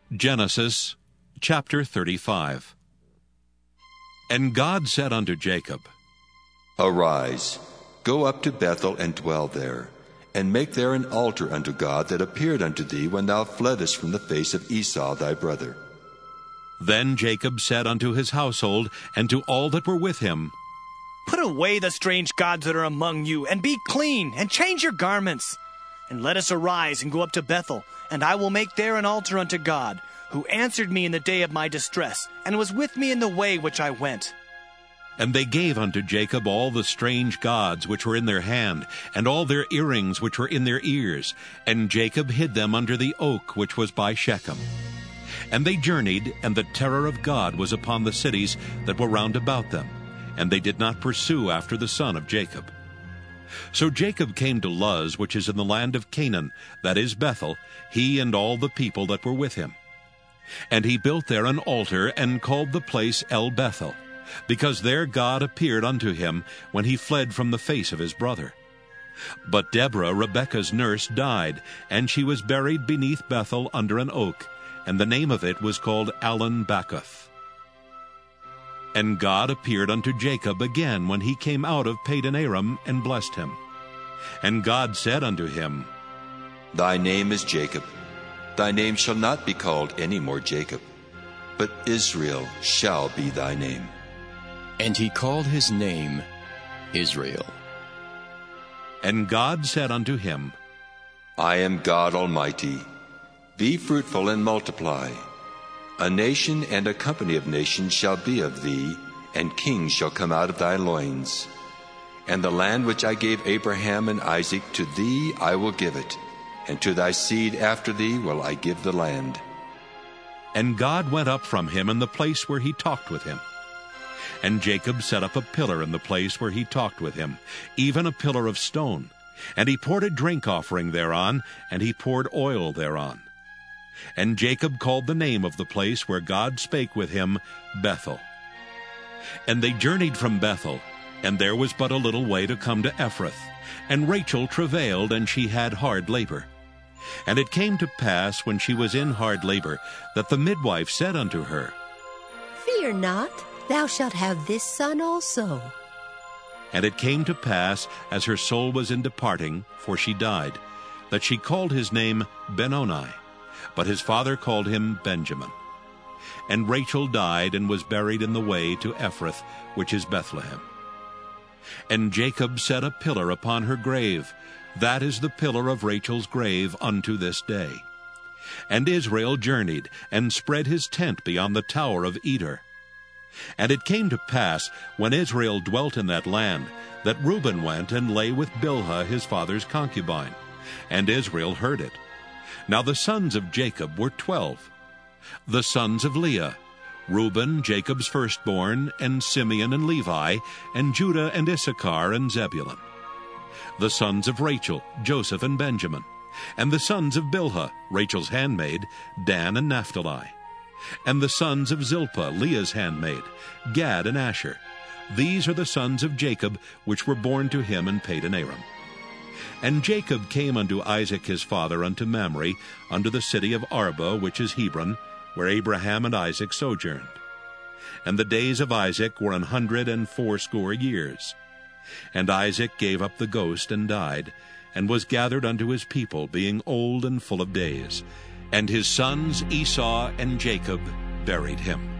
Genesis chapter 35. And God said unto Jacob, Arise, go up to Bethel, and dwell there, and make there an altar unto God that appeared unto thee when thou fleddest from the face of Esau thy brother. Then Jacob said unto his household and to all that were with him, Put away the strange gods that are among you, and be clean, and change your garments. And let us arise and go up to Bethel, and I will make there an altar unto God, who answered me in the day of my distress, and was with me in the way which I went. And they gave unto Jacob all the strange gods which were in their hand, and all their earrings which were in their ears, and Jacob hid them under the oak which was by Shechem. And they journeyed, and the terror of God was upon the cities that were round about them, and they did not pursue after the son of Jacob. So Jacob came to Luz, which is in the land of Canaan, that is Bethel, he and all the people that were with him. And he built there an altar, and called the place El Bethel, because there God appeared unto him when he fled from the face of his brother. But Deborah, Rebekah's nurse, died, and she was buried beneath Bethel under an oak, and the name of it was called Allon Bacuth. And God appeared unto Jacob again when he came out of Padan Aram, and blessed him. And God said unto him, Thy name is Jacob. Thy name shall not be called any more Jacob, but Israel shall be thy name. And he called his name Israel. And God said unto him, I am God Almighty. Be fruitful and multiply. A nation and a company of nations shall be of thee, and kings shall come out of thy loins. And the land which I gave Abraham and Isaac, to thee I will give it, and to thy seed after thee will I give the land. And God went up from him in the place where he talked with him. And Jacob set up a pillar in the place where he talked with him, even a pillar of stone. And he poured a drink offering thereon, and he poured oil thereon. And Jacob called the name of the place where God spake with him Bethel. And they journeyed from Bethel, and there was but a little way to come to Ephrath. And Rachel travailed, and she had hard labor. And it came to pass, when she was in hard labor, that the midwife said unto her, Fear not, thou shalt have this son also. And it came to pass, as her soul was in departing, for she died, that she called his name Benoni, but his father called him Benjamin. And Rachel died, and was buried in the way to Ephrath, which is Bethlehem. And Jacob set a pillar upon her grave. That is the pillar of Rachel's grave unto this day. And Israel journeyed, and spread his tent beyond the tower of Eder. And it came to pass, when Israel dwelt in that land, that Reuben went and lay with Bilhah his father's concubine. And Israel heard it. Now the sons of Jacob were 12. The sons of Leah, Reuben, Jacob's firstborn, and Simeon and Levi, and Judah and Issachar and Zebulun. The sons of Rachel, Joseph and Benjamin. And the sons of Bilhah, Rachel's handmaid, Dan and Naphtali. And the sons of Zilpah, Leah's handmaid, Gad and Asher. These are the sons of Jacob, which were born to him in Padan Aram. And Jacob came unto Isaac his father unto Mamre, unto the city of Arba, which is Hebron, where Abraham and Isaac sojourned. And the days of Isaac were 180 years. And Isaac gave up the ghost and died, and was gathered unto his people, being old and full of days. And his sons Esau and Jacob buried him.